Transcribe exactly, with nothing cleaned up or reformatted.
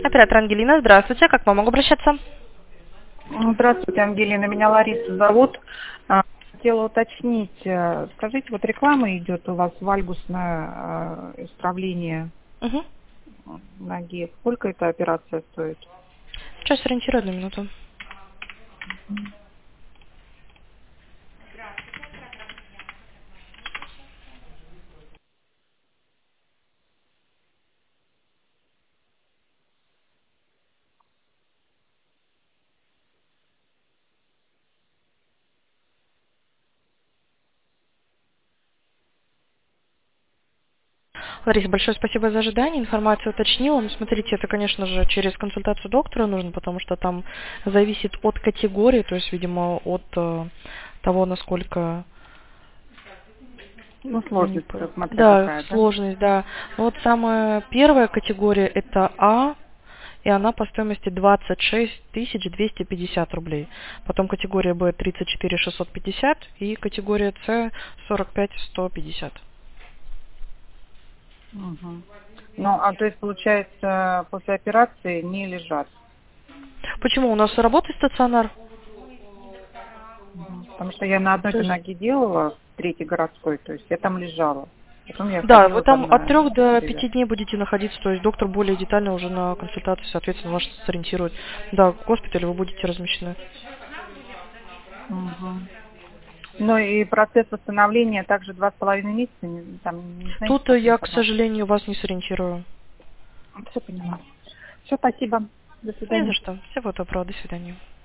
Оператор Ангелина, здравствуйте. Как вам могу обращаться? Здравствуйте, Ангелина. Меня Лариса зовут. А, Хотела уточнить. э, Скажите, вот реклама идет у вас вальгусное э, исправление Угу. ноги. Сколько эта операция стоит? Сейчас ориентирую одну минуту. Лариса, большое спасибо за ожидание. Информацию уточнила. Ну, смотрите, это, конечно же, через консультацию доктора нужно, потому что там зависит от категории, то есть, видимо, от э, того, насколько... Ну, не сложность, по- смотря Да, какая, да? сложность, да. Ну, вот самая первая категория это А, и она по стоимости двадцать шесть тысяч двести пятьдесят рублей. Потом категория Б тридцать четыре шестьсот пятьдесят и категория С сорок пять сто пятьдесят. Угу. Ну, а то есть, получается, после операции не лежат. Почему? У нас работает стационар. Мгм. Потому что я на То одной есть, ноге делала, в третьей городской, то есть я там лежала. Потом я да, вы ходила там там от на трех до привяз. пяти дней будете находиться, то есть доктор более детально уже на консультации, соответственно, вас сориентирует. Да, в госпитале вы будете размещены. Угу. Ну и процесс восстановления также два с половиной месяца, не, там не знаете Тут э, такую я, к информацию? сожалению, вас не сориентирую. Все поняла. Все, спасибо. До Не свидания. за что. Всего доброго. До свидания.